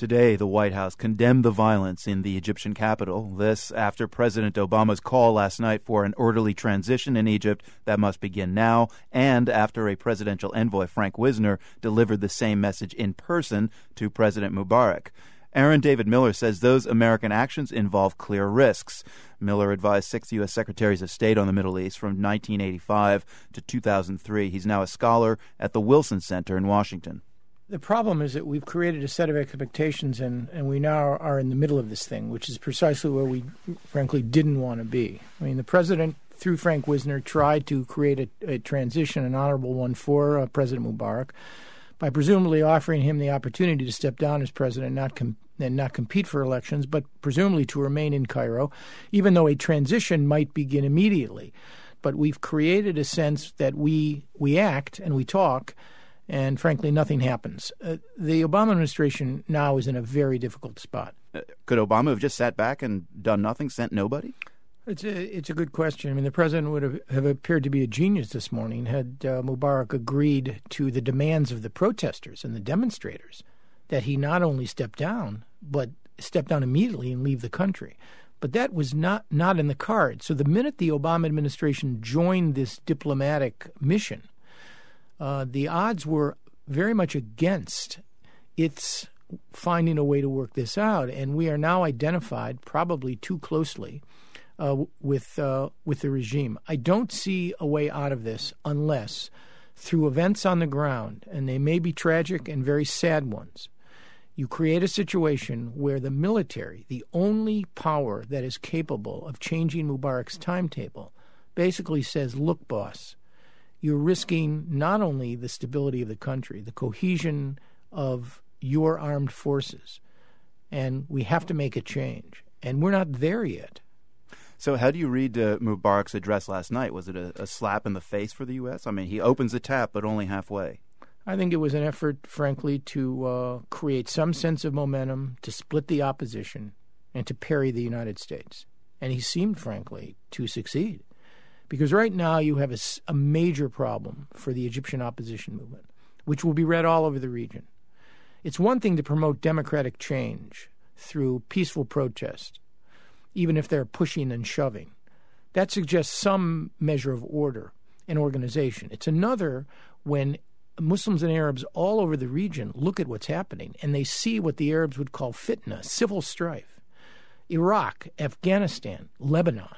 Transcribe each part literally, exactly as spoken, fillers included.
Today, the White House condemned the violence in the Egyptian capital. This after President Obama's call last night for an orderly transition in Egypt that must begin now, and after a presidential envoy, Frank Wisner, delivered the same message in person to President Mubarak. Aaron David Miller says those American actions involve clear risks. Miller advised six U S Secretaries of State on the Middle East from nineteen eighty-five to two thousand three. He's now a scholar at the Wilson Center in Washington. The problem is that we've created a set of expectations, and, and we now are in the middle of this thing, which is precisely where we, frankly, didn't want to be. I mean, the president, through Frank Wisner, tried to create a, a transition, an honorable one for uh, President Mubarak, by presumably offering him the opportunity to step down as president not com- and not compete for elections, but presumably to remain in Cairo, even though a transition might begin immediately. But we've created a sense that we we act and we talk, and frankly, nothing happens. Uh, the Obama administration now is in a very difficult spot. Uh, could Obama have just sat back and done nothing, sent nobody? It's a, it's a good question. I mean, the president would have, have appeared to be a genius this morning had uh, Mubarak agreed to the demands of the protesters and the demonstrators that he not only step down, but step down immediately and leave the country. But that was not, not in the cards. So the minute the Obama administration joined this diplomatic mission, uh, the odds were very much against its finding a way to work this out. And we are now identified, probably too closely, Uh, with uh, with the regime. I don't see a way out of this unless, through events on the ground, and they may be tragic and very sad ones, you create a situation where the military, the only power that is capable of changing Mubarak's timetable, basically says, look, boss, you're risking not only the stability of the country, the cohesion of your armed forces, and we have to make a change. And we're not there yet. So how do you read uh, Mubarak's address last night? Was it a, a slap in the face for the U S? I mean, he opens the tap, but only halfway. I think it was an effort, frankly, to uh, create some sense of momentum, to split the opposition, and to parry the United States. And he seemed, frankly, to succeed. Because right now you have a, a major problem for the Egyptian opposition movement, which will be read all over the region. It's one thing to promote democratic change through peaceful protest, even if they're pushing and shoving. That suggests some measure of order and organization. It's another when Muslims and Arabs all over the region look at what's happening and they see what the Arabs would call fitna, civil strife. Iraq, Afghanistan, Lebanon,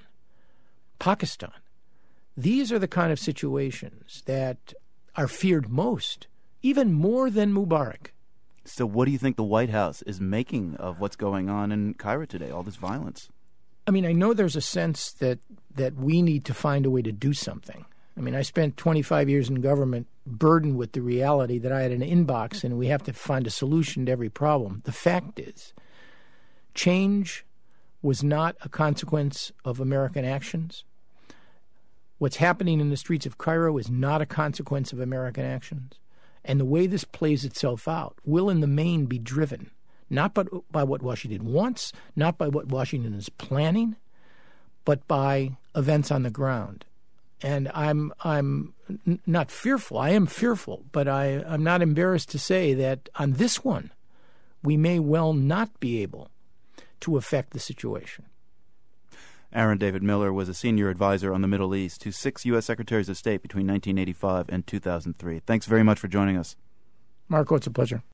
Pakistan. These are the kind of situations that are feared most, even more than Mubarak. So what do you think the White House is making of what's going on in Cairo today, all this violence? I mean, I know there's a sense that, that we need to find a way to do something. I mean, I spent twenty-five years in government burdened with the reality that I had an inbox and we have to find a solution to every problem. The fact is, change was not a consequence of American actions. What's happening in the streets of Cairo is not a consequence of American actions. And the way this plays itself out will in the main be driven not by, by what Washington wants, not by what Washington is planning, but by events on the ground. And I'm I'm n- not fearful. I am fearful, but I, I'm not embarrassed to say that on this one, we may well not be able to affect the situation. Aaron David Miller was a senior advisor on the Middle East to six U S Secretaries of State between nineteen eighty-five and two thousand three. Thanks very much for joining us. Marco, it's a pleasure.